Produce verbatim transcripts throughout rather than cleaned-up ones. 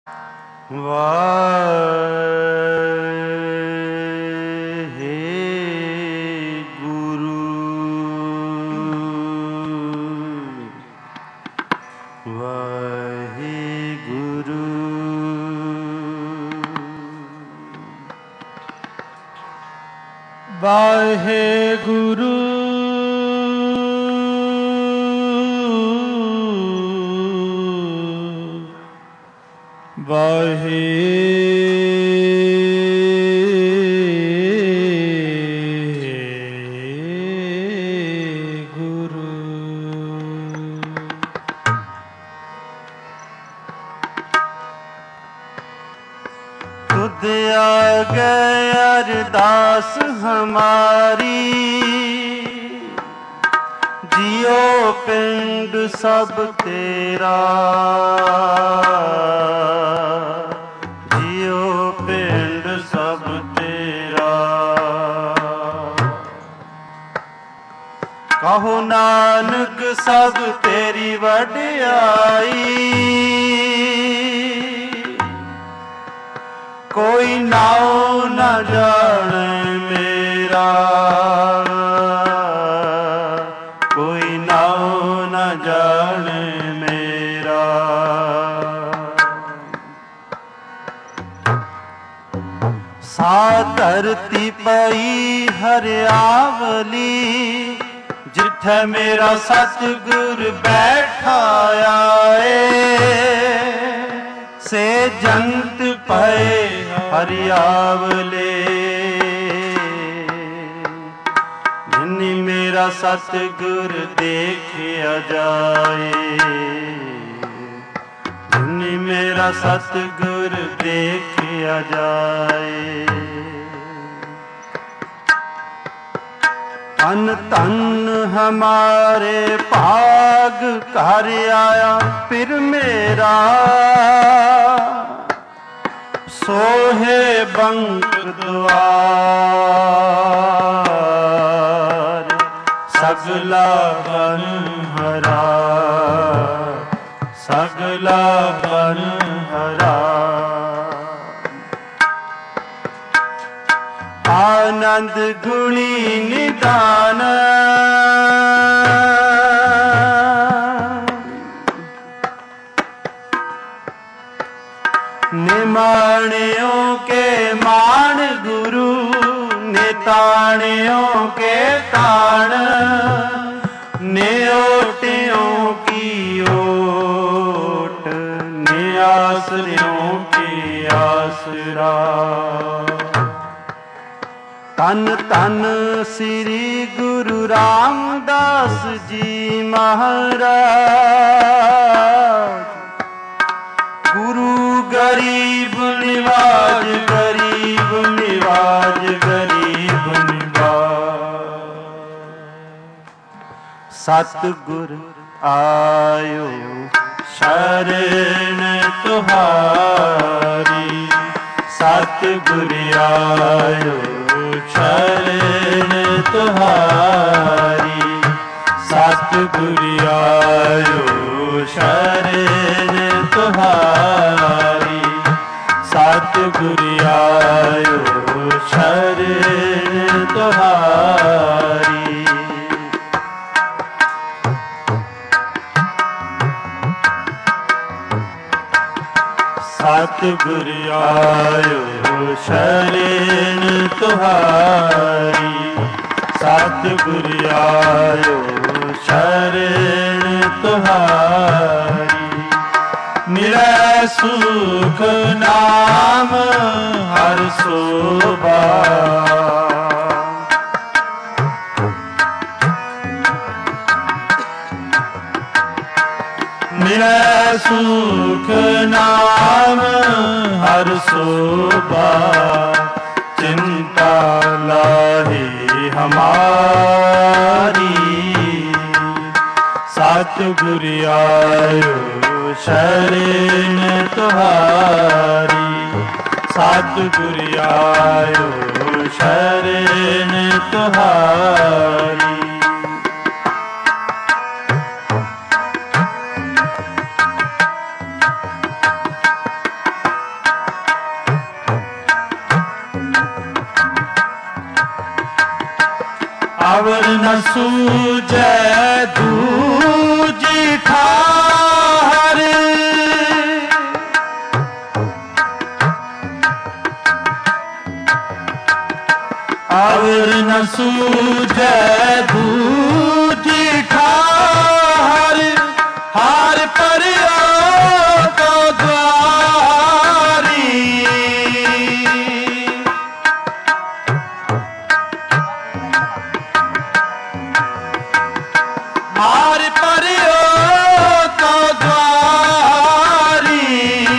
ਵਾਹਿਗੁਰੂ ਵਾਹਿਗੁਰੂ ਵਾਹਿਗੁਰੂ ਵਾਹਿਗੁਰੂ ਤੁਧ ਆਗੇ ਅਰਦਾਸ ਹਮਾਰੀ ਜਿਉ ਪਿੰਡ ਸਭ ਤੇਰਾ ਜਿਉ ਪਿੰਡ ਸਭ ਤੇਰਾ ਕਹੋ ਨਾਨਕ ਸਭ ਤੇਰੀ ਵਡਿਆਈ ਕੋਈ ਨਾਉ ਨਾ ਜਾਣੇ ਮੇਰਾ ਕੋਈ ਨਾਉ ਨਾ ਜਾਣੇ ਮੇਰਾ ਸਾ ਧਰਤੀ ਪਈ ਹਰਿਆਵਲੀ ਜਿੱਥੇ ਮੇਰਾ ਸਤਿਗੁਰ ਬੈਠਾ ਆਏ ਸੇ ਜੰਤ ਪਏ ਹਰਿਆਵਲੇ ਜਿਨੀ ਮੇਰਾ ਸਤਿਗੁਰ ਦੇਖਿਆ ਜਾਏ ਜਿਨੀ ਮੇਰਾ ਸਤਿਗੁਰ ਦੇਖਿਆ ਜਾਏ ਧਨ ਧਨ ਹਮਾਰੇ ਭਾਗ ਘਰ ਆਇਆ ਫਿਰ ਮੇਰਾ ਸੋਹੇ ਬੰਕ ਦੁਆਰ ਸਗਲਾ ਬਨ ਹਰਾ ਸਗਲਾ ਬਨ ਹਰਾ ਆਨੰਦ ਗੁਣੀ ਨਿਦਾਨ निमाणियों के मान गुरु निताणियों के ताण नियोटियों की ओट नियासरियों की आसरा तन तन श्री गुरु रामदास जी महाराज गुरु गरीब निवाज गरीब निवाज गरीब निवाज सतगुर आयो शरण तुहारी सतगुर आयो शरण तुहारी सतगुर आयो शरण तुहारी सतगुर आयो शरण तुहारी सतगुर आयो शरण तुहारी सतगुर आयो शरण तुहारी मिलै सुख नाम हर शोभा मिलै सुख नाम हर शोभा चिंता लाही हमारी सतगुर आयो शरण तुहारी सतगुर आयो शरण तुहारी न सूझै दूजी ठाहर। अवर न सूझै दूजी ठाहर, हार परियो तो द्वारी। हार परियो तो द्वारी,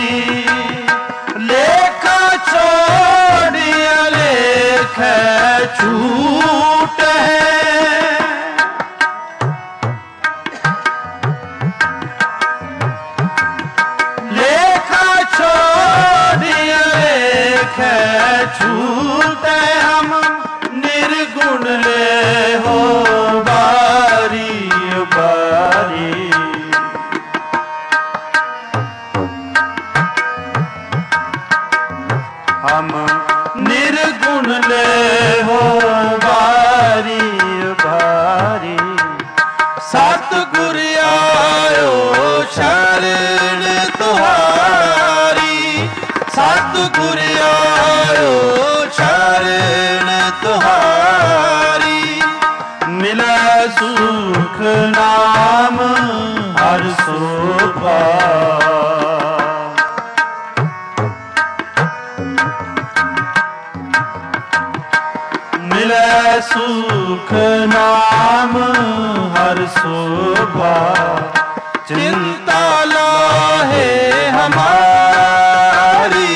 लेखा छोड़िया लेख छूट है। लेखा छोड़िया लेख छूट है, हम निर्गुण ले हो बारी बारी। हम निर्गुण ले हो बारी बारी। सतगुर आयो शरण तुहारी, सतगुर आयो शरण तुहारी। मिला सुख नाम हर शोभा, मिले सुख नाम हर शोभा। चिंता लाहे हमारी,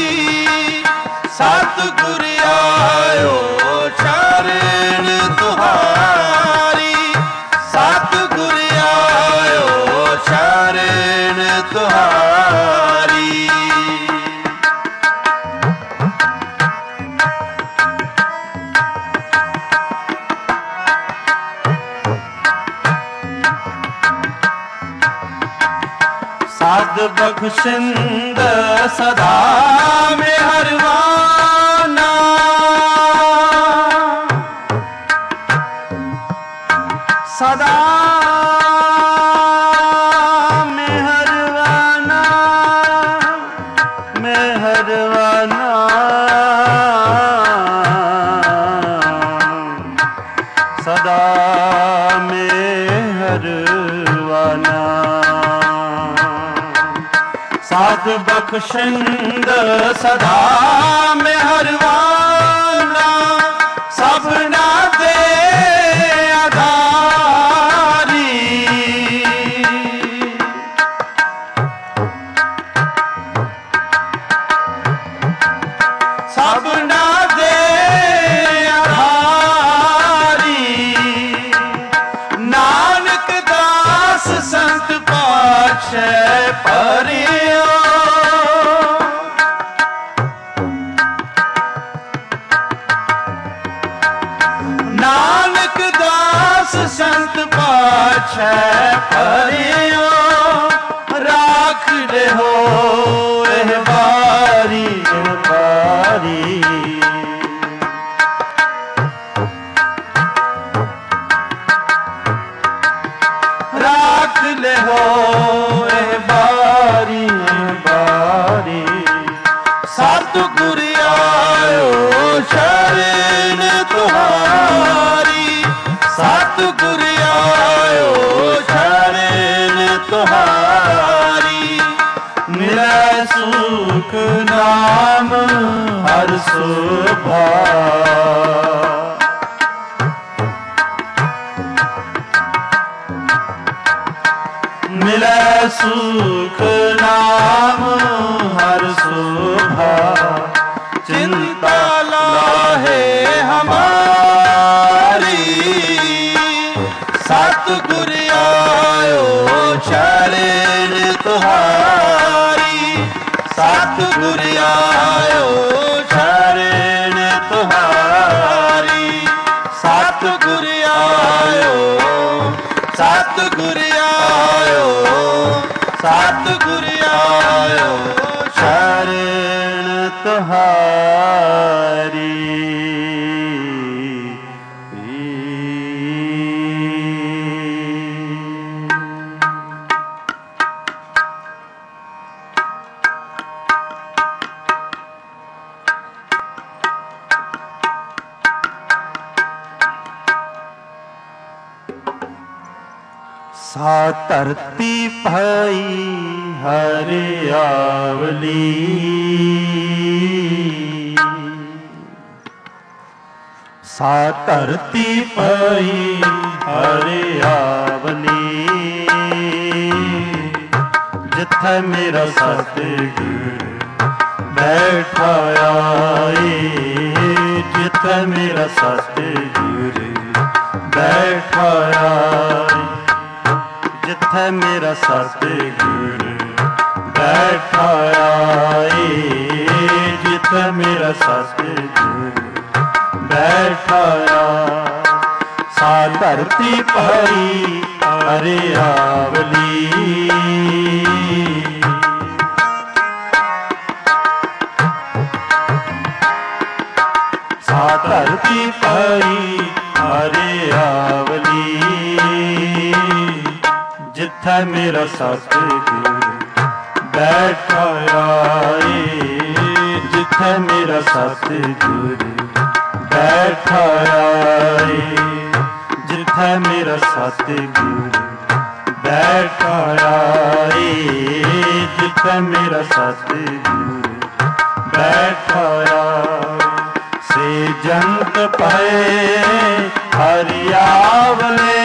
सतगुर आयो शरण तुहारी, सतगुर आयो शरण तुहारी। साध बख्शिंद सदा में हरवाना, सदा में हरवाना, में हरवाना। सदा में हरवाना। साध बख्शिंद सदा में हरवाना, सबना दे आधारी। सबना दे आधारी। नानक दास संत पातशाह परियो, नानक दास संत पातशाह परियो। राख ले हो एह बारी बारी। राख ले हो एह बारी बारी। सतगुर आयो शरण तुहारी, सतगुर आयो शरण तुहारी। मिले सुख नाम हर शोभा, मिले सुख नाम हर शोभा। चिंता लाहे हमारी, सतगुर आयो शरण तुहारी, सतगुर आयो शरण तुहारी। सतगुर आयो, सतगुर आयो, सतगुर आयो शरण तुहारी। सा धरती पाई हरियावली, सा धरती पाई हरियावली, जिथे मेरा सतगुर बैठा आए, जिथे मेरा सतगुर बैठा आए, जिथे मेरा सतगुर बैठा आए, जिथे मेरा सतगुर बैठा आए। सा धरती पाई हरियावली, सा धरती पाई हरियावली, जिथे मेरा सतगुर बैठा आए, जिथे मेरा सतगुर बैठा आए, जिथे मेरा सतगुर बैठा आए, जिथे मेरा सतगुर बैठा आए। से जंत पाए हरियावले,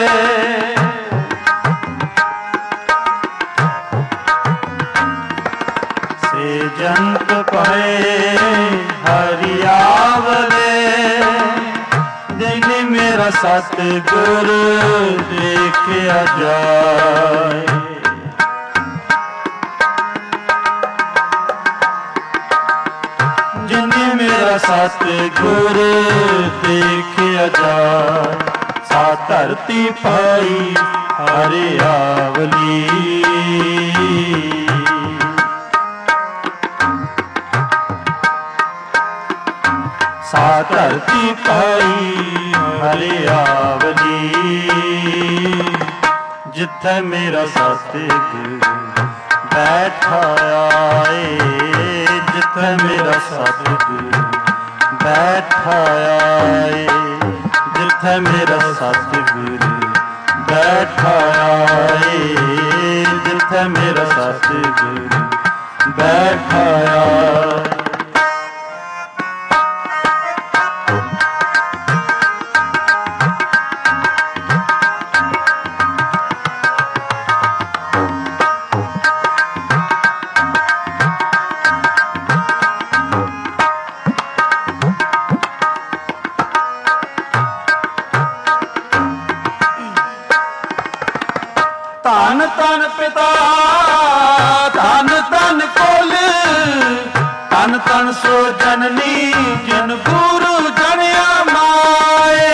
से जंत पाए हरियावले, जिन्हें मेरा सतगुर देखा जाए, जिन्हें मेरा सतगुर देखा जाए। सा धरती पाई हरियावली, सा धरती पाई हरियावली, जिथे मेरा सतगुर बैठा आए, जिथे मेरा सतगुर बैठा आए, जिथे मेरा सतगुर बैठा आए, जिथे मेरा सतगुर बैठा आए। धन धन पिता धन धन कोल, धन धन सो जननी जिन गुरु जनिया माए,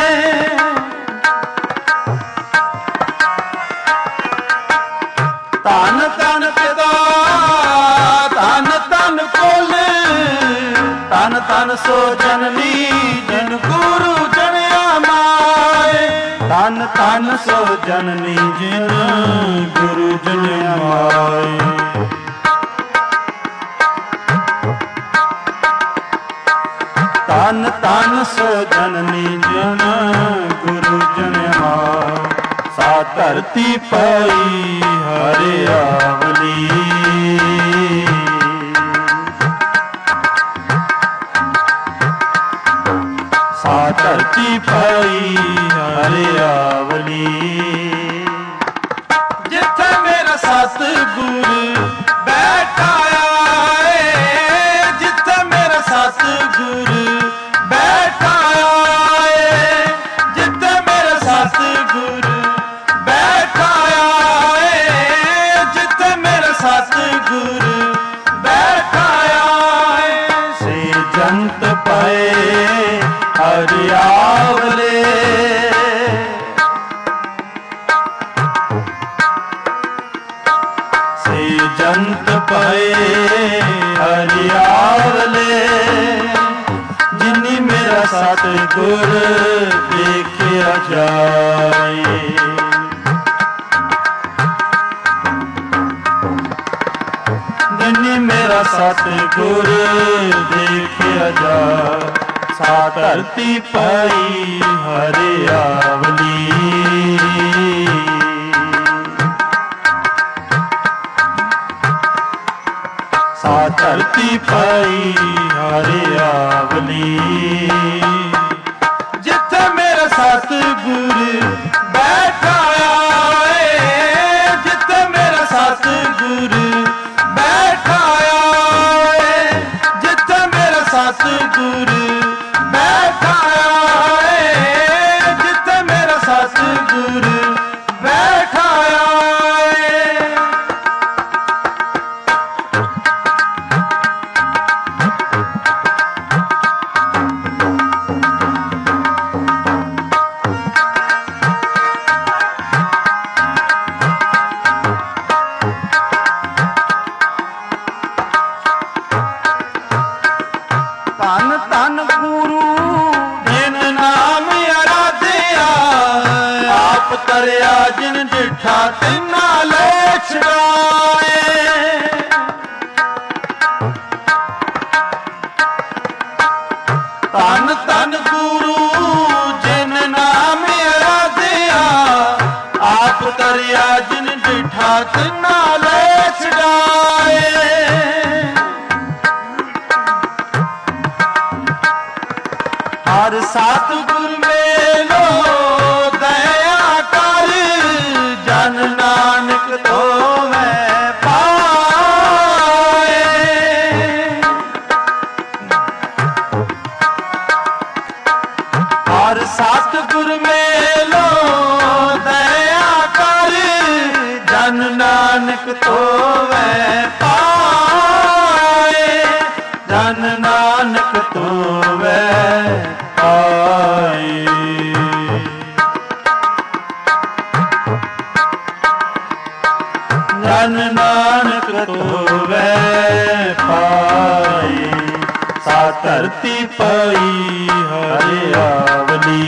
धन धन पिता धन धन कोल, धन धन सो जननी जिन गुरु जनिया माए, धन धन सो जननी जिन गुरु जनिया माए। धन धन सो जननी जिन गुरु जनिया माए। सा धरती पाई हरियावली, सा धरती पाई हरियावली, जिथे मेरा सतगुर बैठा आए, जिथे मेरा सतगुर बैठा आए, जिथे मेरा सतगुर बैठा आए, जिथे मेरा सतगुर बैठा आए। से जंत पाए हरियावले, से जंत पाए हरियावले, जिन्नी मेरा सतगुर देखा जाए। जिन्नी मेरा सतगुर देखा जाए। सा धरती पाई हरियावली, सा धरती पाई हरियावली। जिथे मेरा सतगुर बैठा है, जिथे मेरा सतगुर बैठा है, जिथे मेरा सतगुर बैठा है, जिथे मेरा सतगुर बैठा है। धन धन गुरु जिन नाम आराध्या, आप तरया जिन डिठा तिना ले छुड़ाए। धन धन गुरु जिन नाम आराध्या, आप तरया जिन डिठा तिना ले छुड़ाए। हर सतगुर मेलो दया कर, जन नानक तो मैं पाए। हर सतगुर मेलो दया कर, जन नानक तो मैं पाए। जन नानक तो मैं पाए। जन नानक तो वै पाए। सा धरती पाई हरियावली।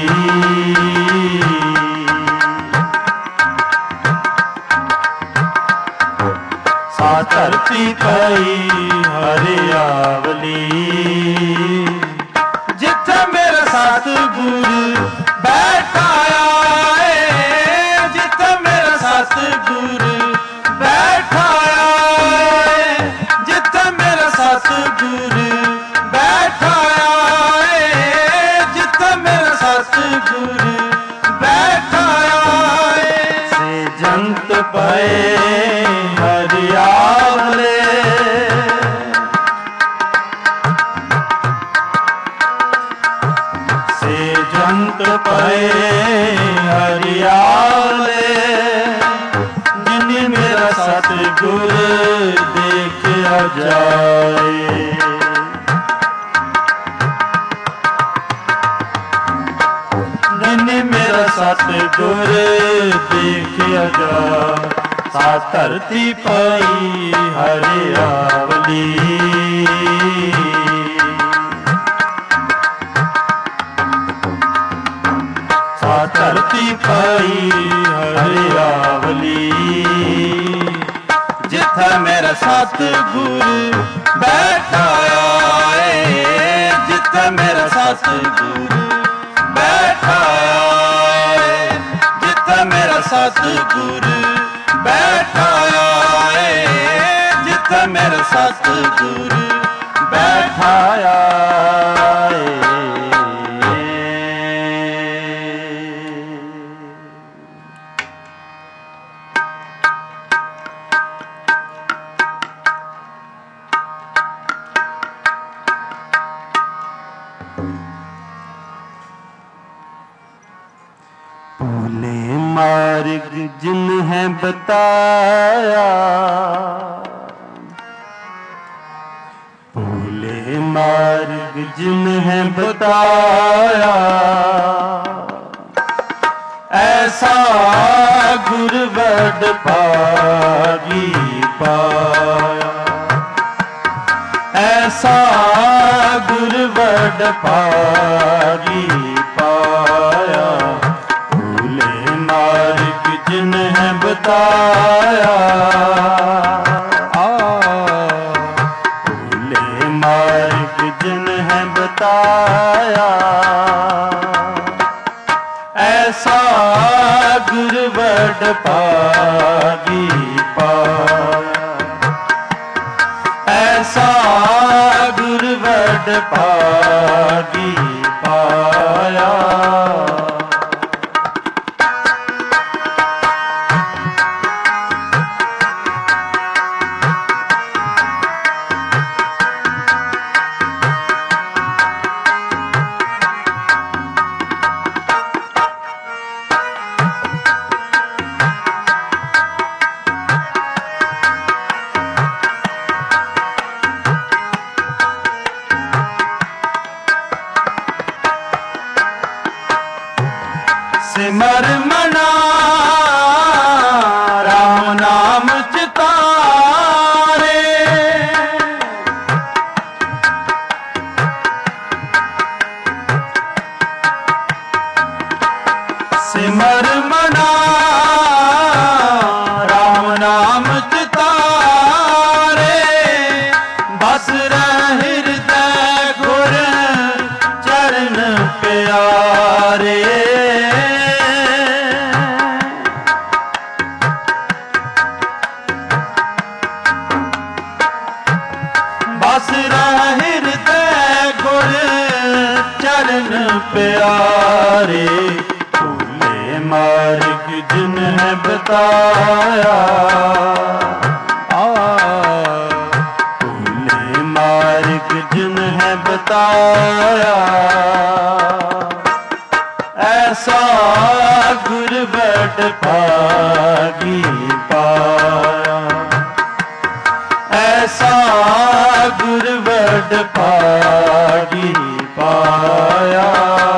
सा धरती पाई हरियावली। जिथे मेरा सतगुर बैठा है, जिथे मेरा सतगुर बैठा है, जिथे मेरा सतगुर बैठा है, जिथे मेरा सतगुर बैठा है। से जंत पाए हरियावले, जंत पाए हरियावले। जिन्हें मेरा सतगुर देखा जाए। जिन्हें मेरा सतगुर देखा जाए। सा धरती पाई हरियावली। धरती पाई हरियावली। जिथे मेरा सतगुर बैठा है, जिथे मेरा सतगुर बैठा है, जिथे मेरा सतगुर बैठा है, जिथे मेरा सतगुर बैठा है। भूले मार्ग जिन है बताया, भूले मार्ग जिन है बताया। ऐसा गुर बड़ भागी पाया, ऐसा गुर बड़ भागी पाया। भूले मार्ग जिन है बताया, भूले मार्ग जिन है बताया। ऐसा गुर बड़ भागी पाया, बड़ भागी पाया। सिमर मना राम नाम चितारे, सिमर मना राम नाम चितारे, बस रह हृदय गुर चरण प्यारे। बस रह हृदय गुर चरण प्यारे। भूले मार्ग जिन्हें बताया, भूले मार्ग जिन्हें बताया, ऐसा गुर बड़ भागी पाया। ऐसा गुर बड़ भागी पाया।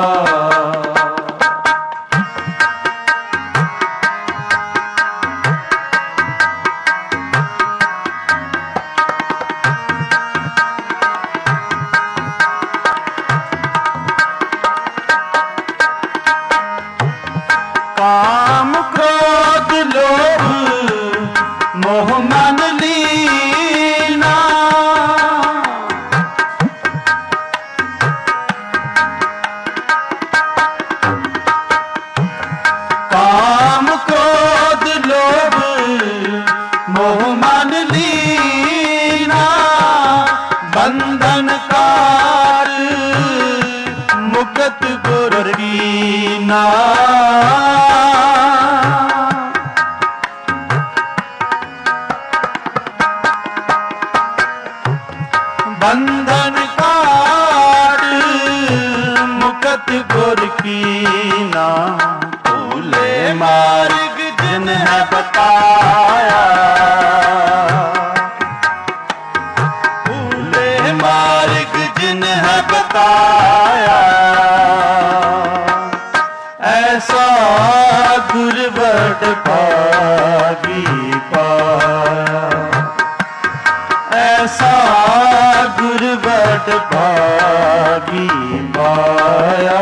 काम क्रोध लोभ मोह मन लीना, काम क्रोध लोभ मोह मन लीना, बंधन कार मुक्त गुर कीना। बंधन कार मुक्त गुर कीना। भूले मार्ग जिन्हें बताया, भूले मार्ग जिन्हें बताया, ऐसा गुर बड़ भागी पाया। ऐसा गुर बड़ भागी पाया।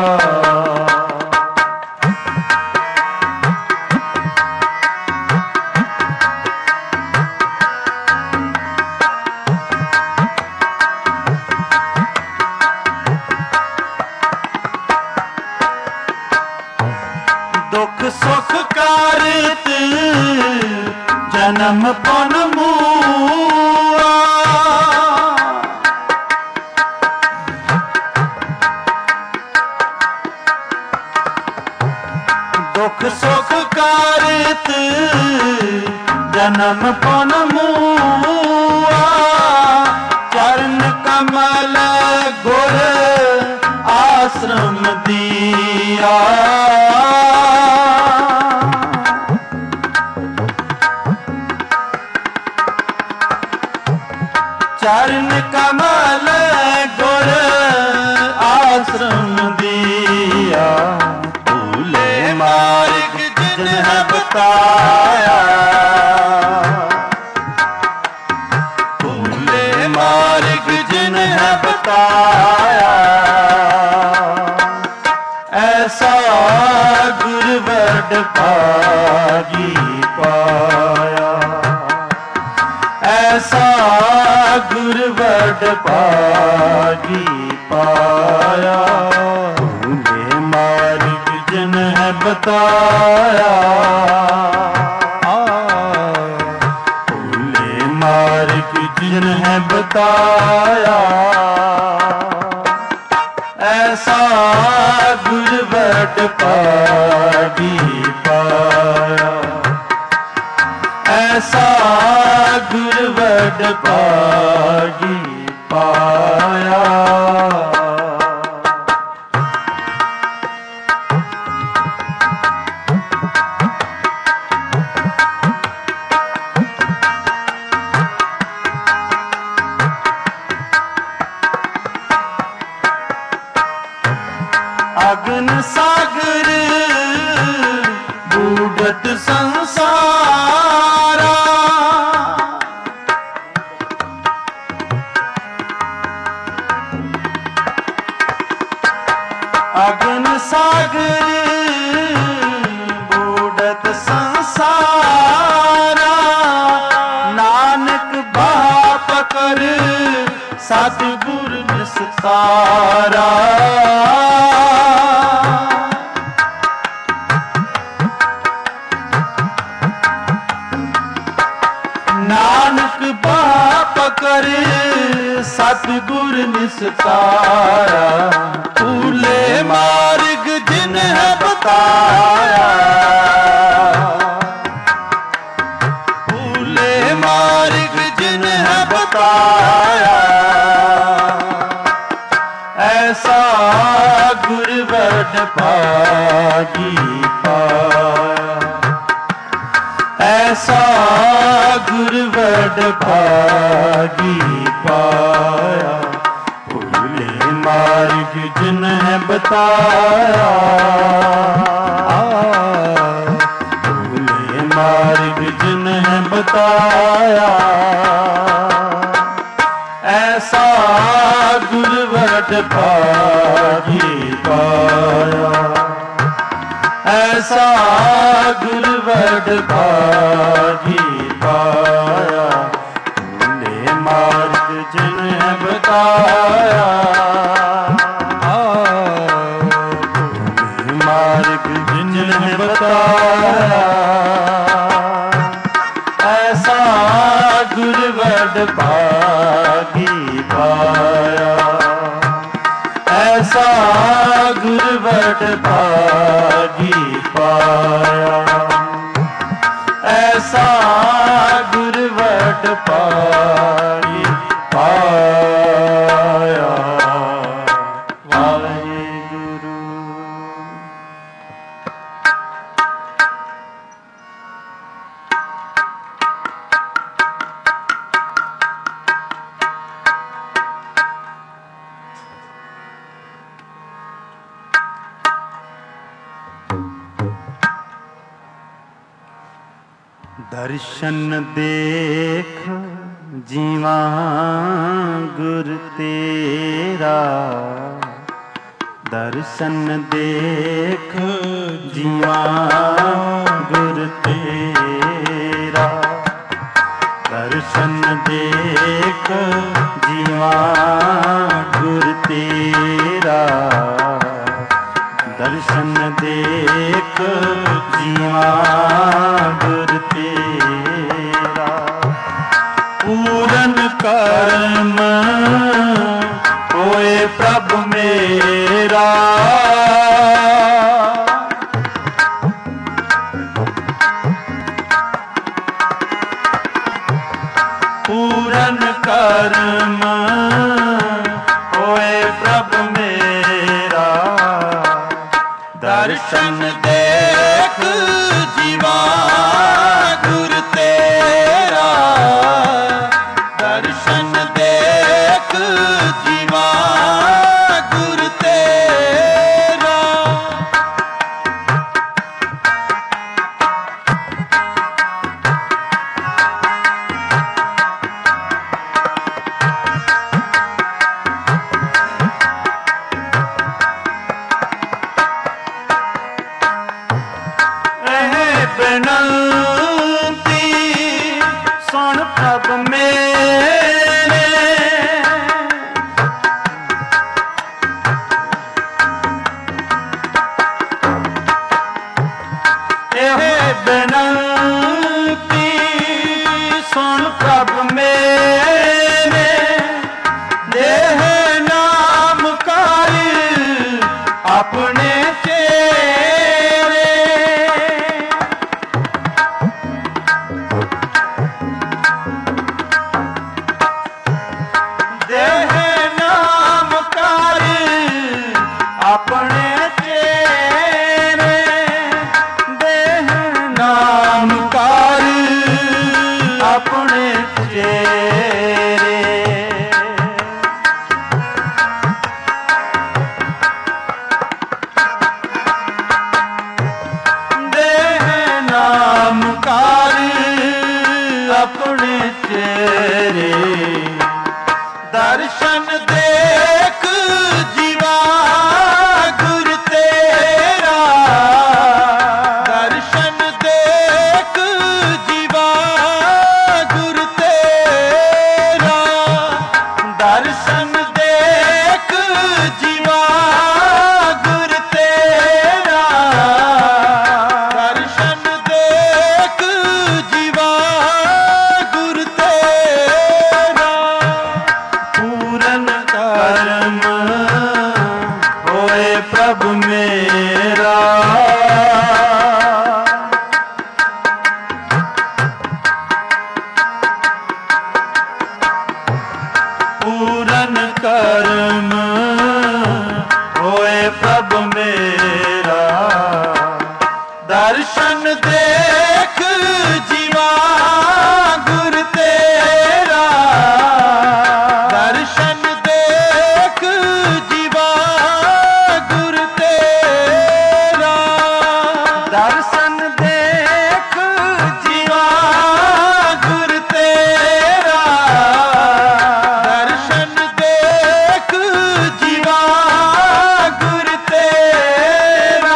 दुख सुख कारत जन्म पुन मूआ, दुख सुख कारत जन्म पुन मूआ। चरण कमल गुर आश्रम दिया, चरण कमल गुर आश्रम दिया। भूले मार्ग जिन्हें बताया, भूले मार्ग जिन्हें बताया, ऐसा गुर बड़ भागी पाया। ऐसा गुर बड़ भागी पाया। भूले मार्ग जिन्हें बताया, भूले मार्ग जिन्हें बताया, ऐसा गुरबट पागी पाया, ऐसा गुरबट पागी पाया। अगन सागर बूढ़त संसारा, अगन सागर बूढ़त संसारा, नानक बाप कर सतगुर निस्तारा। नानक बाप करे सतगुर निस्तारा, भूले मार्ग जिन है बताया, भूले मार्ग जिन है बताया, ऐसा गुरबट पागी पाया, ऐसा गुरबट पागी पाया। भूले मार्ग जिन है बताया, भूले मार्ग जिन है बताया, ऐसा गुरबट पागी पाया, ऐसा गुरबट पागी पाया। भूले मार्ग जिन है बताया, भूले मार्ग जिन है बताया, ऐसा गुरबट पागी पाया, ऐसा गुरबट पागी पाया, ऐसा गुरबट पागी पाया। वाहेगुरु। दर्शन देख जीवा गुर तेरा, दर्शन देख जीवा गुर तेरा, दर्शन देख जीवा गुर तेरा, दर्शन देख जीवा गुर तेरा। पूरन कर्म होए प्रभ मेरा, पूरन कर्म होए प्रभ मेरा, दर्शन देख जीवा गुर तेरा, दर्शन देख ਦਰਸ਼ਨ ਦੇਖ ਜੀਵਾ ਗੁਰ ਤੇਰਾ, ਦਰਸ਼ਨ ਦੇਖ ਜੀਵਾ ਗੁਰ ਤੇਰਾ, ਪੂਰਨ ਕਰਮ ਹੋਏ ਪ੍ਰਭ ਮੇਰਾ। ਪੂਰਨ ਕਰਮ ਹੋਏ ਪ੍ਰਭ ਮੇਰਾ, ਦਰਸ਼ਨ ਦੇਖ ਜੀਵਾ ਗੁਰ ਤੇਰਾ, ਦਰਸ਼ਨ ਦੇਖ ਜੀਵਾ ਗੁਰ ਤੇਰਾ, ਦਰਸ਼ਨ ਦੇਖ ਜੀਵਾ ਗੁਰ ਤੇਰਾ, ਦਰਸ਼ਨ ਦੇਖ ਜੀਵਾ ਗੁਰ ਤੇਰਾ।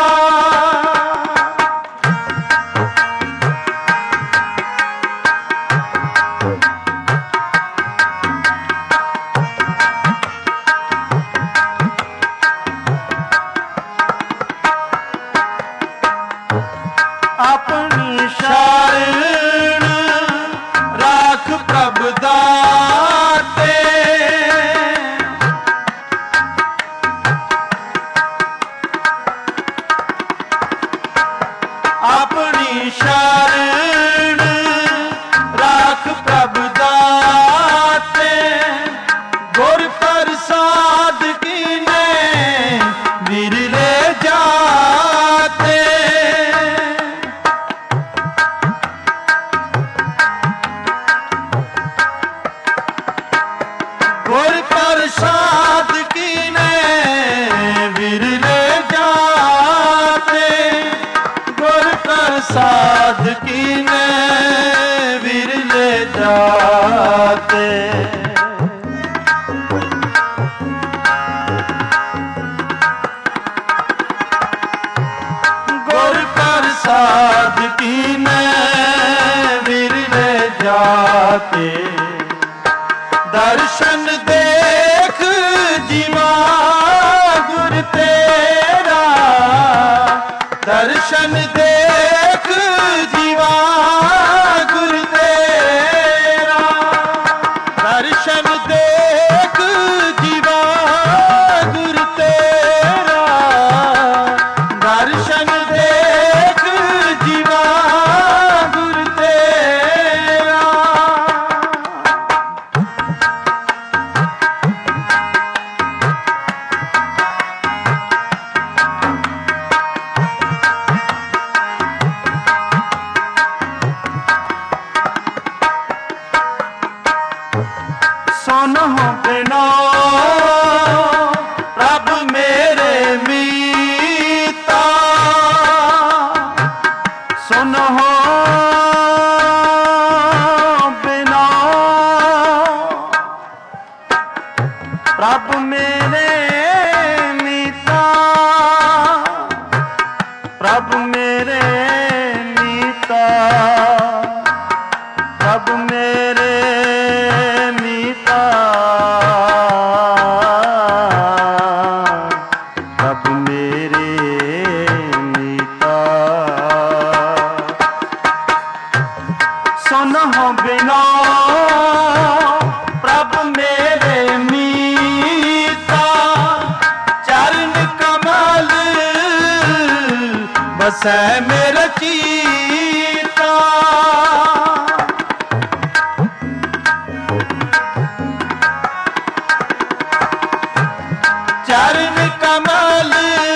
ਆਪਣੀ ਸ਼ਰਨ ਰਾਖ ਪ੍ਰਭ ਦਾਤੇ, ਆਪਣੀ ਸ਼ਰਨ ਰਾਖ ਪ੍ਰਭ ਦਾਤੇ, ਗੁਰ ਪ੍ਰਸਾਦ ਕੀਨੇ ਵਿਰਲੇ ਜਾਤੇ, ਗੁਰ ਪ੍ਰਸਾਦ ਕੀਨੇ ਵਿਰਲੇ ਜਾਤੇ, ਗੁਰ ਪ੍ਰਸਾਦ ਕੀਨੇ ਵਿਰਲੇ ਜਾਤੇ। ਗੁਰ ਪ੍ਰਸਾਦ ਕੀਨੇ ਵਿਰਲੇ ਜਾਤੇ, ਦਰਸ਼ਨ ਦੇਖ ਜੀਵਾ ਗੁਰ ਤੇਰਾ, ਦਰਸ਼ਨ ਦੇਖ ਜੀਵਾ ਗੁਰ ਤੇਰਾ, ਦਰਸ਼ਨ ਦੇਖ ਜੀਵਾ ਗੁਰ ਤੇਰਾ, ਦਰਸ਼ਨ ਦੇਖ ਜੀਵਾ ਗੁਰ ਤੇਰਾ। ਸੁਨਹੁ ਬਿਨੋ ਪ੍ਰਭ ਮੇਰੇ ਮੀਤਾ, ਸੁਨਹੁ ਬਿਨੋ ਪ੍ਰਭ ਮੇਰੇ ਮੀਤਾ, ਪ੍ਰਭ ਮੇਰੇ ਮੀਤਾ, ਪ੍ਰਭ ਮੇਰੇ ਮੀਤਾ, ਪ੍ਰਭ ਮੇਰੇ ਮੀਤਾ, ਸੁਨਹੁ ਬਿਨੋ ਪ੍ਰਭ ਮੇਰੇ ਮੀਤਾ, ਚਰਨ ਕਮਲ ਵਸੈ ਮੇਰਾ ਚੀਤਾ, ਚਰਨ ਕਮਲ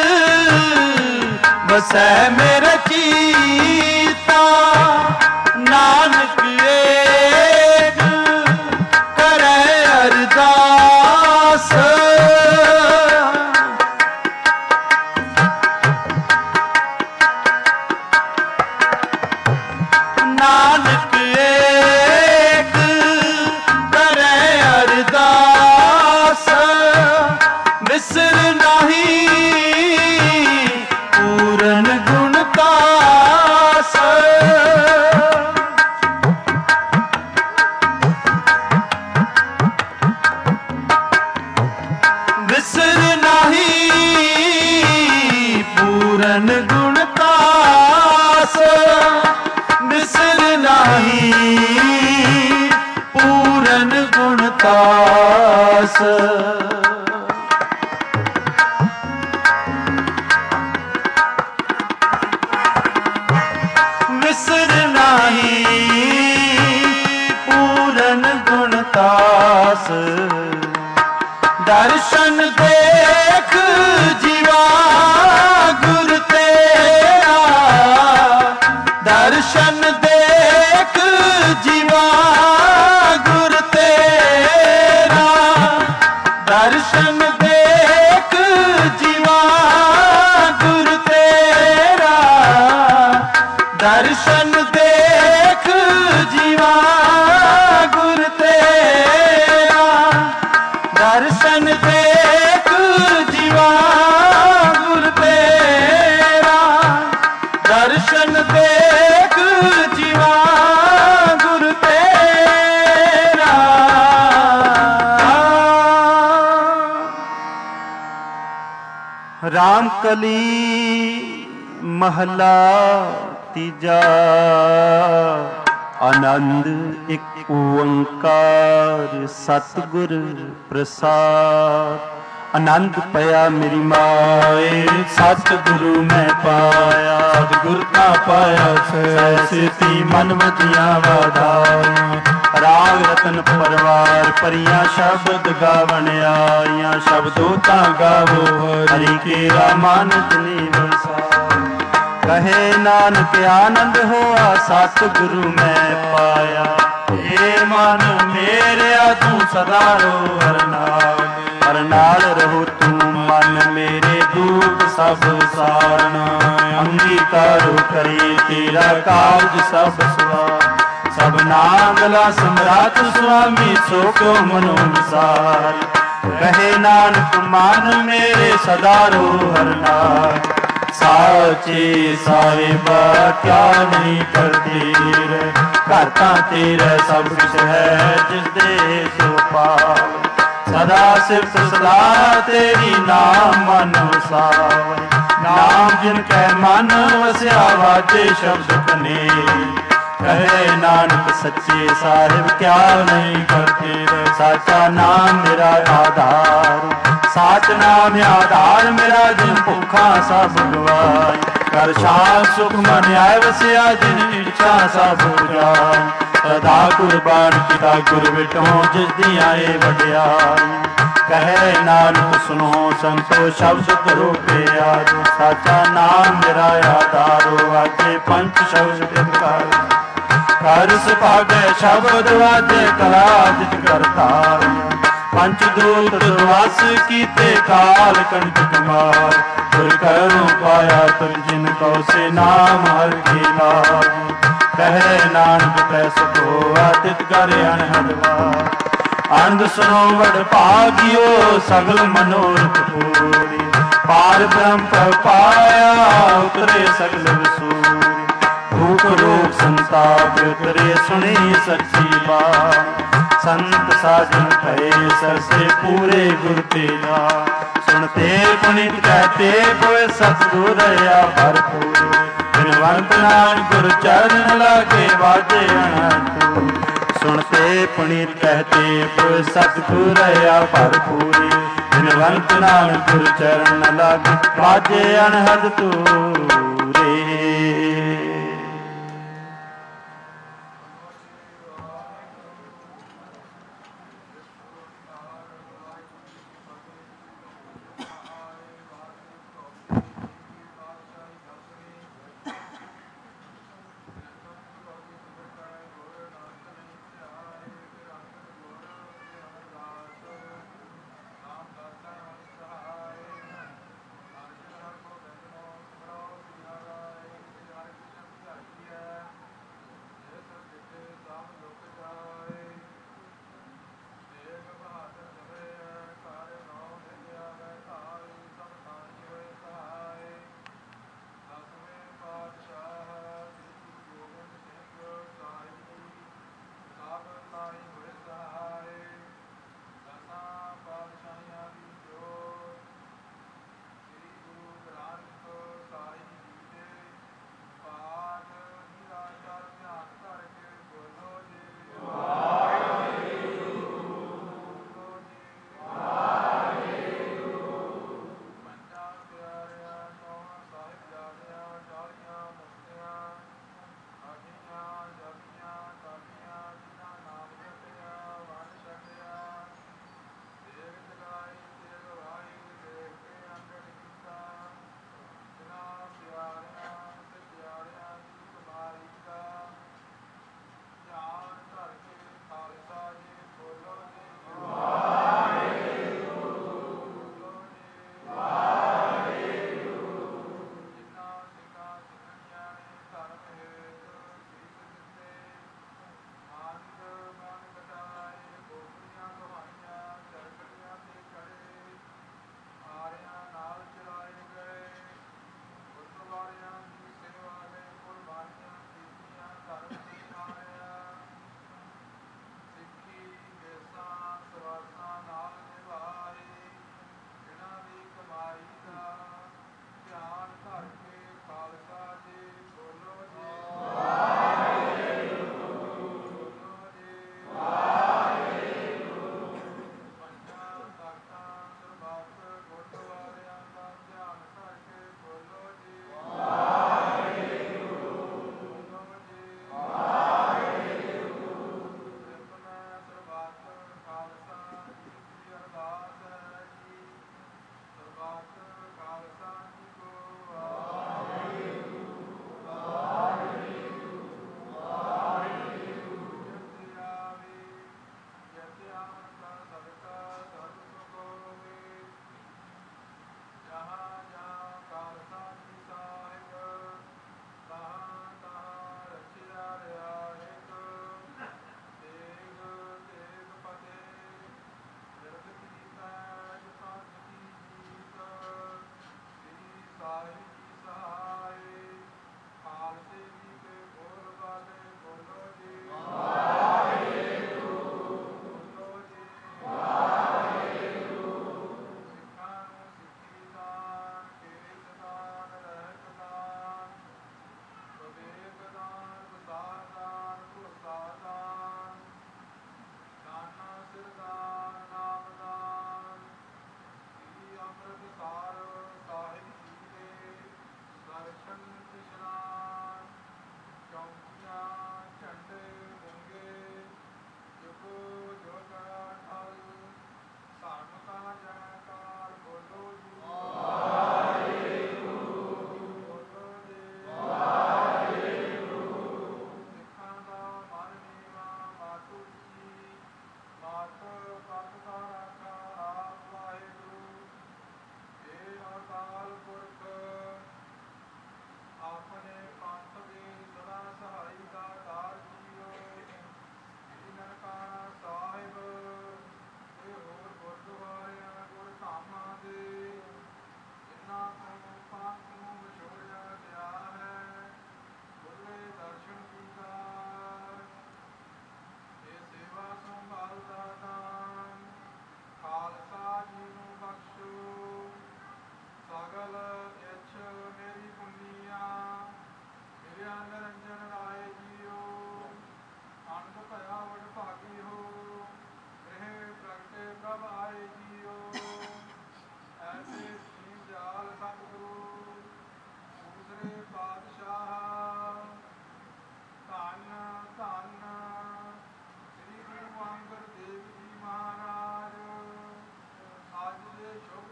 ਵਸੈ ਮੇਰਾ ਚੀਤਾ, ਨਾਨਕ ਏਕ ਕਰੈ ਅਰਦਾਸ, ਨਾਨਕ ਏਕ ਕਰੈ ਅਰਦਾਸ, ਵਿਸਰ ਨਹੀਂ ਪੂਰਨ ਗੁਣ ਕਾ दास। विसर नाही पूरन गुणतास। दर्शन देख जीवा गुर तेरा। दर्शन देख जीवा गुर तेरा। दर्शन देख जीवा गुर तेरा। दर्शन देख जीवा गुर तेरा। दर्शन देख जीवा गुर तेरा। दर्शन देख जीवा गुर तेरा। राम कली महला तीजा। आनंद एक ओंकार सतगुर प्रसाद। आनंद पया मेरी माए सतगुरु मैं पाया। सतगुर का पाया सैसी मन मतिया वाधाया। राग रतन परवार परियां शब्द गावन आइयां। शब्दों ता गावो हरि के रामानंद निवसा। कहे नानक आनंद होआ सतगुरु मैं पाया। हे मन मेरे तू सदा रो हर नाल। हर नाल रहो तू मन मेरे दुख सब सारना। अंगीकारो करे तेरा काज सब सवार। सब नागला सम्राट स्वामी सो को मनो विसार। कहे नानक मन मेरे सदा रो हर नाल। साचे साहिबा क्या नहीं करती रे। करता तेरा सब कुछ है जिस दे सो पाव। सदा सिर्फ सदा तेरी नाम मनो सावै। नाम जिनके मन वस्या वाजे शब्द कने। कहे नानक सच्चे साहिब क्या नहीं करते रे। साचा नाम मेरा आधार। साच नाम आधार मेरा जिन भुखा सब गवाई। कर शान सुख मन आए वसिया जिन इच्छा सब जाय। सदा कुर्बान पिता गुर बिटो जिस दी आए वड्याई। कहे नानक सुनो संतो शब्द करो प्यार। साचा नाम मेरा आधारो वाजे पंच शब्द कर। कर सुभागे शब्द वाजे कला जित करता। पंच दूत दुर्वास कीते काल कंटक मार। गुर करो पाया तुम जिनको से नाम हर की लाज। कहे नानक तैस को आतित करे अनहदवार। आनंद सुनो बड़ भागियो सगल मनोरथ पूरी। पार ब्रह्म पर पाया उतरे सगल वसूरी। भूख रोग संताप उतरे सुनी सच्ची बात। संत साजन भये सरसे पूरे गुर तेरा। सुनते पुनित कहते कोई सतगुर या भरपूर। बिनवंत नाम गुरु चरण लागे बाजे अनंत। सुनते पुनित कहते कोई सतगुर या भरपूरी। बिनवंत नाम गुरु चरण लागे बाजे अनहद तूरे।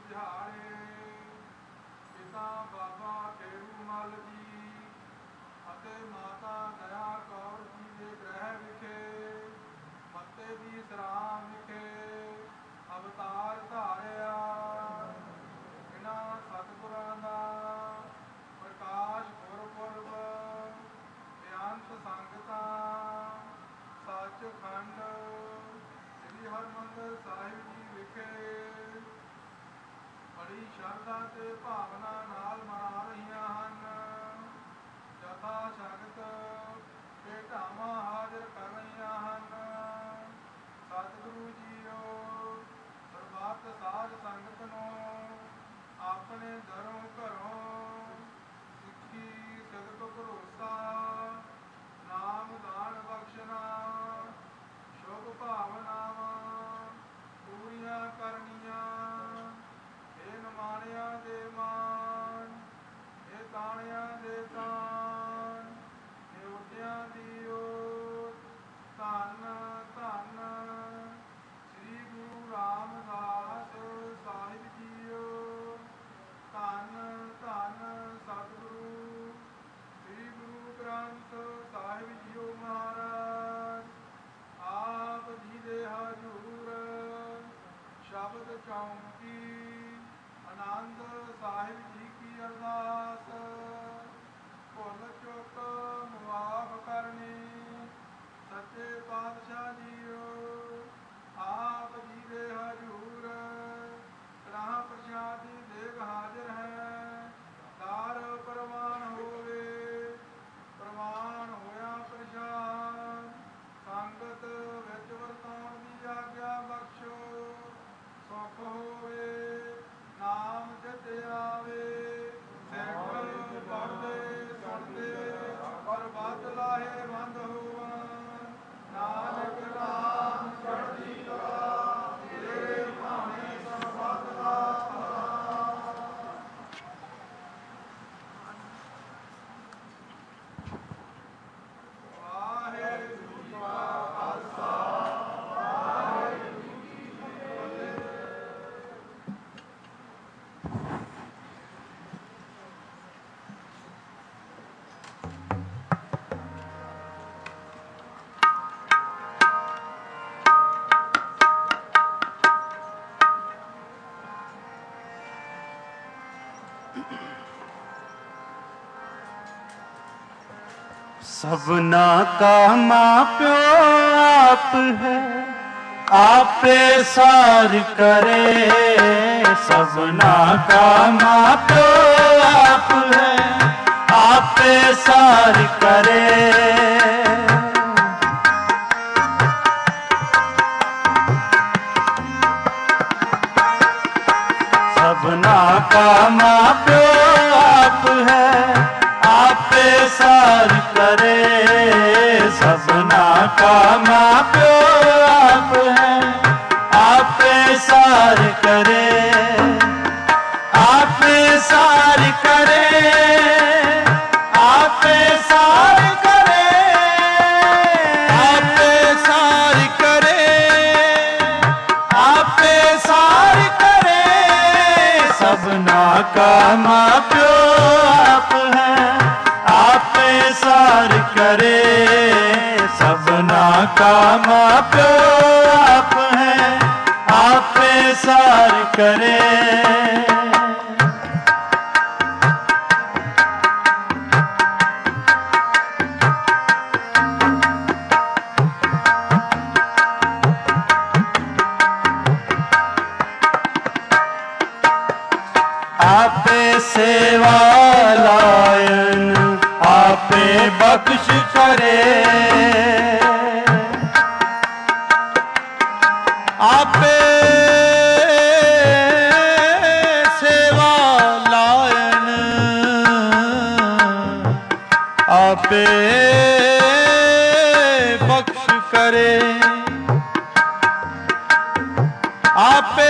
ਦਿਹਾੜੇ ਪਿਤਾ ਬਾਬਾ ਠੇਰੂ ਮੱਲ ਜੀ ਅਤੇ ਮਾਤਾ ਦਇਆ ਕੌਰ ਜੀ ਦੇ ਗ੍ਰਹਿ ਵਿਖੇ ਮੱਤੇ ਦੀ ਸਰਾਮ ਵਿਖੇ ਅਵਤਾਰ ਧਾਰਿਆ। ਇਹਨਾਂ ਸਤਿਗੁਰਾਂ ਦਾ ਪ੍ਰਕਾਸ਼ ਗੁਰਪੁਰਬ ਬੇਅੰਤ ਸੰਗਤਾਂ ਸੱਚਖੰਡ ਸ੍ਰੀ ਹਰਿਮੰਦਰ ਸਾਹਿਬ ਜੀ ਵਿਖੇ ਬੜੀ ਸ਼ਰਧਾ ਤੇ ਭਾਵਨਾ ਨਾਲ ਮਨਾ ਰਹੀਆਂ ਹਨ। ਜਥਾ ਸ਼ਗਤ ਭੇਟਾਵਾਂ ਹਾਜ਼ਰ ਕਰ ਰਹੀਆਂ ਹਨ। ਸਤਿਗੁਰੂ ਜੀਓ ਸਰਬੱਤ ਸਾਧ ਸੰਗਤ ਨੂੰ ਆਪਣੇ ਦਰੋਂ ਘਰੋਂ ਸਿੱਖੀ ਸਿਦਕ ਭਰੋਸਾ ਨਾਮ ਦਾਨ ਬਖਸ਼ਣਾ ਸ਼ੁਭ ਭਾਵਨਾਵਾਂ ਪੂਰੀਆਂ ਕਰਨੀਆਂ। ਇਹ ਨਿਮਾਣਿਆਂ ਦੇ ਮਾਣ, ਇਹ ਤਾਣਿਆਂ ਦੇ ਤਾਣ, ਇਹ ਉੱਡਿਆਂ ਦੀ ਓਟ। ਧੰਨ ਧੰਨ ਸ੍ਰੀ ਗੁਰੂ ਰਾਮਦਾਸ ਸਾਹਿਬ ਜੀਓ। ਧੰਨ ਧੰਨ ਸਤਿਗੁਰੂ ਸ੍ਰੀ ਗੁਰੂ ਗ੍ਰੰਥ ਸਾਹਿਬ ਜੀਓ ਮਹਾਰਾਜ। ਆਪ ਜੀ ਦੇ ਹਜ਼ੂਰ ਸ਼ਬਦ ਚੌਂਕੀ ਆਨੰਦ ਸਾਹਿਬ ਜੀ ਕੀ ਅਰਦਾਸ। ਭੁੱਲ ਚੁੱਕ ਮੁਆਫ ਕਰਨੀ ਸੱਚੇ ਪਾਤਸ਼ਾਹ ਜੀਓ। ਆਪ ਜੀ ਦੇ ਹਜ਼ੂਰ ਕੜਾਹ ਪ੍ਰਸ਼ਾਦ ਦੀ ਦੇਗ ਹਾਜ਼ਰ ਹੈ। ਦਾਰ ਪ੍ਰਵਾਨ ਹੋਵੇ। ਪ੍ਰਵਾਨ ਹੋਇਆ ਪ੍ਰਸ਼ਾਦ ਸੰਗਤ ਵਿੱਚ ਵਰਤਾਉਣ ਦੀ ਆਗਿਆ ਬਖਸ਼ੋ। ਸੁਖ ਹੋਵੇ ਨਾਮ ਚਿਤ ਆਵੇ। ਸਿੱਖ ਪੜ੍ਹਦੇ ਸੁਣਦੇ ਪਰਬਤ ਲਾਹੇ ਬੰਦ ਹੋਵਨ। ਨਾਨਕ ਨਾਮ ਚੜ੍ਹਦੀ ਕਲਾ ਤੇਰੇ ਭਾਣੇ ਸਰਬੱਤ ਦਾ ਵਾਹਿਗੁਰੂ ਜੀ ਕਾ ਖਾਲਸਾ ਵਾਹਿਗੁਰੂ ਜੀ ਕੀ ਫਤਿਹ। सबना का माँ प्यो आप है, आपे सार करे। सबना का माँ प्यो आप है, आपे सार करे। सबना का माँ प्यो आप है, आपे सार करे। सबना का माँ प्यो आप है, आपे सार करे। आपे सार करे, आपे सार करे, आपे सार करे, आपे सार करे। सबना का माँ प्यो आप है, आपे सार करे। सबना का माँ प्यो आप है, आपे सार करे। आपे सेवा लायन, आपे बख्श करे। आपे सेवा लायन, आपे बख्श करे। आपे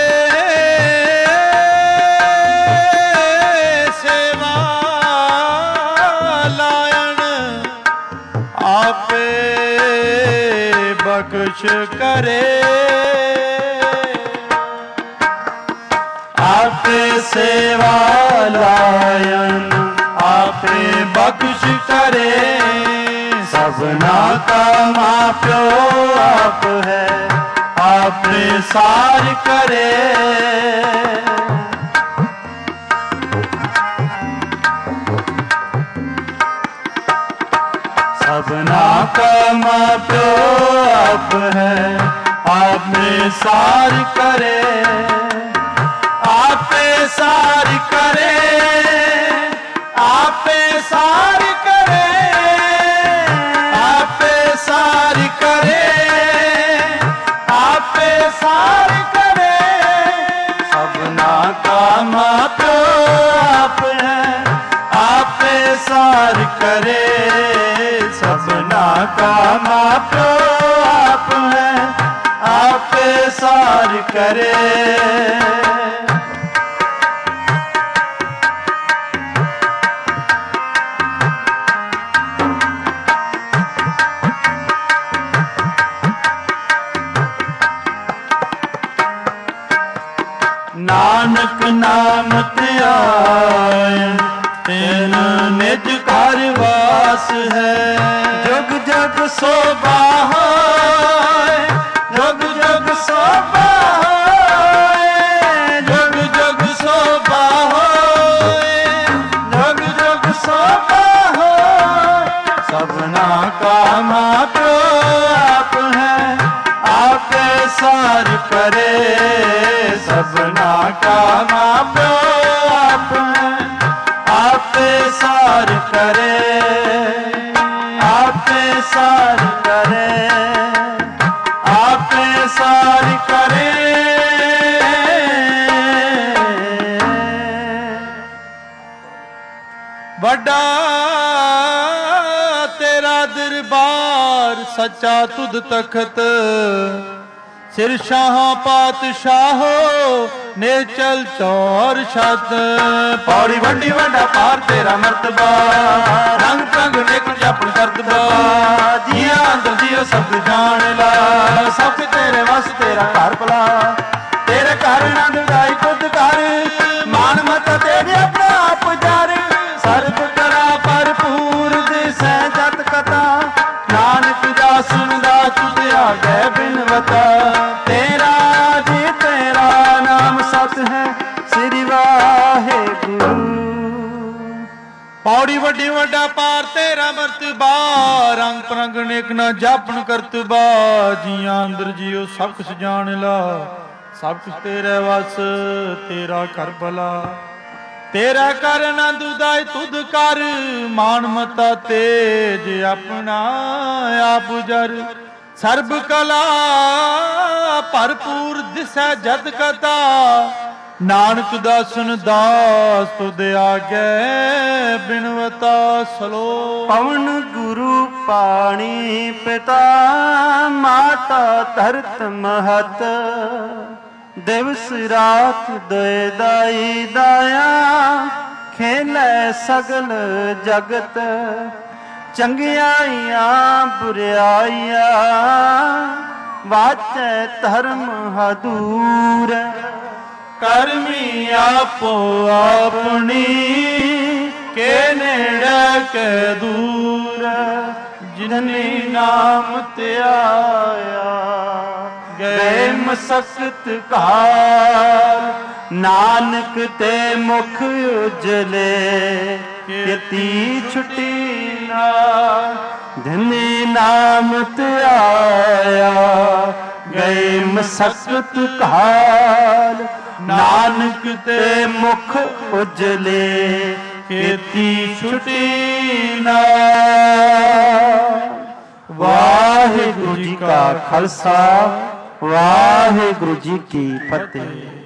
बख्श करे। आपे सेवा लायन आपे बख्श करे। सबना का माँ प्यो आप है आपे सार करे। सबना का माँ प्यो आप है आपे सार करे। आपे सार करे आपे सार करे आपे सार करे आपे सार करे। सबना का माँ प्यो आप है आपे सार करे। सबना का माँ प्यो आप है आपे सार करे। नानक नाम ध्याय तेन निज घर वास है। जग जग शोभा है जग जग शोभा है जग जग शोभा है जग जग शोभा है। सबना का माँ प्यो आप है आपे सार करे। सबना का माँ प्यो आप है आपे सार करे आपे सार करे आपे सार करे। बड़ा तेरा दरबार सच्चा तुध तखत। सिर शाह पातशाहो नेचल चौर छत। पौड़ी वड्डी वड्डा पार तेरा मर्तबा रंग रंग निक जपन करतबा। जिया अंदर जियो सब जान ला सब तेरे वस तेरा घर भला। तेरे घर नंद गाई खुद कर मान मत तेरे अपना आप जर। सर्ब करा भरपूर दिसै जत कथा। नानक दास सुनदा तुझ आगे बिनवता। तेरा जी तेरा नाम सत है श्री वाहेगुरु। पौड़ी वड्डी वड्डा पार तेरा मर्तबा रंग परंग नेक ना जापन करतबा। जिया अंदर जियो सब कुछ जान ला सब कुछ तेरे वस तेरा कर भला। तेरा कर आनंद उदाय तुध कर मान मता तेज अपना आप जर। सर्ब कला भरपूर दिसै जत कथा। नानक दासन दास तुद आगे बिनवता सलो। पवन गुरु पाणी पिता माता धरत महत। दिवस रात दोए दाई दाया खेलै सगल जगत। चंगियाइयां बुराइयां वाचै धर्म हदूर। करमी आपो अपनी के नेड़े के दूर। जिन्नी नाम त्याया गए मसकत कार। नानक ते मुख उजले केती छुटी ना। धनी नाम त्याया गए मसकत कार। नानक ते मुख उजले केती छुटी ना। वाहिगुरु जी का खालसा वाहिगुरु जी की फतेह।